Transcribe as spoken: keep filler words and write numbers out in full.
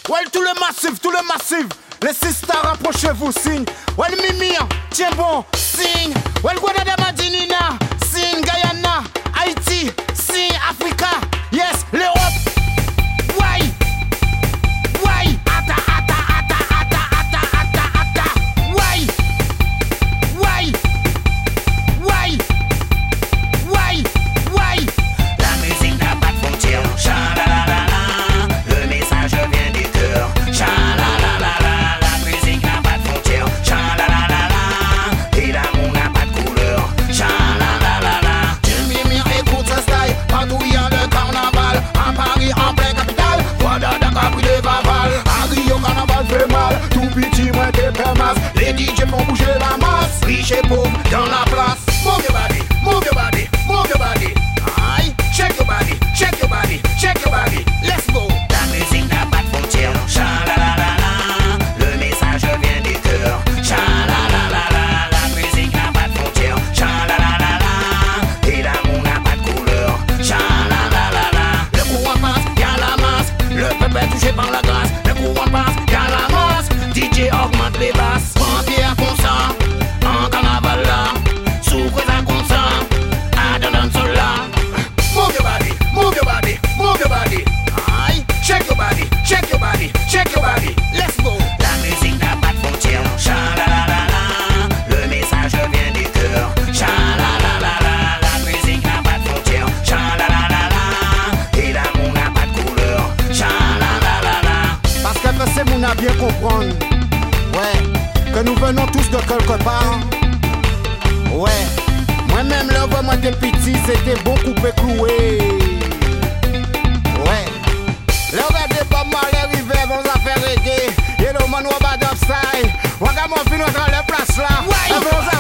Ouais, tout le massif, tout le massif. Les sisters, rapprochez-vous, signe. Ouais, le Mimir, tiens bon, signe. Ouais, le Guadada Madinina, signe. Guyana, Haïti, signe. Africa, yes, l'Europe. Ouais, ouais, ata, ata, ata, ata, ata, ata, ata. Ouais, ouais, ouais, ouais, ouais. La musique n'a pas de frontières. Cha-la-la-la-la. Le message vient du cœur. Cha-la-la-la-la. La musique n'a pas de frontières. Cha-la-la-la-la. Et l'amour n'a pas de couleur. Cha-la-la-la-la. Tu Mimir, écoute ce style. Partout il y a le carnaval. À Paris, en plein capital. Guadada, Capri de Vaval. À Rio, carnaval fait mal. Tout petit, moi t'es permas. Les D J font bouger la masse. Riche et pauvre dans la place. Move your body, move your body, move your body. Aïe, shake your body, shake your body, shake your body. Let's go. La musique n'a pas de frontières. Cha-la-la-la-la. Le message vient du cœur. Cha-la-la-la-la. La musique n'a pas de frontières. Cha-la-la-la-la. Et l'amour n'a pas de couleur. Cha-la-la-la-la. Le courant passe, y'a la masse. Le peuple est touché par la grâce. Le courant passe, y'a la masse. D J augmente les basses. Prends-pied à consent. En carnaval là. Sous à consent. À dans sol là. Move your body, move your body, move your body. Aïe, shake your body, shake your body, shake your body. Let's go. La musique n'a pas de frontières. Cha-la-la-la-la. Le message vient du cœur. Cha-la-la-la-la. La musique n'a pas de frontières. Cha-la-la-la-la. Et l'amour n'a pas de couleur. Cha-la-la-la-la. Parce que c'est mon à bien comprendre. Ouais, que nous venons tous de quelque part. Ouais, moi-même là, quand moi j'étais petit, c'était bon coupé cloué. Ouais, là regardez pas mal les rivers, vont à faire reggae. Et le man ou bad upside. Regarde mon film dans la place là. Ouais.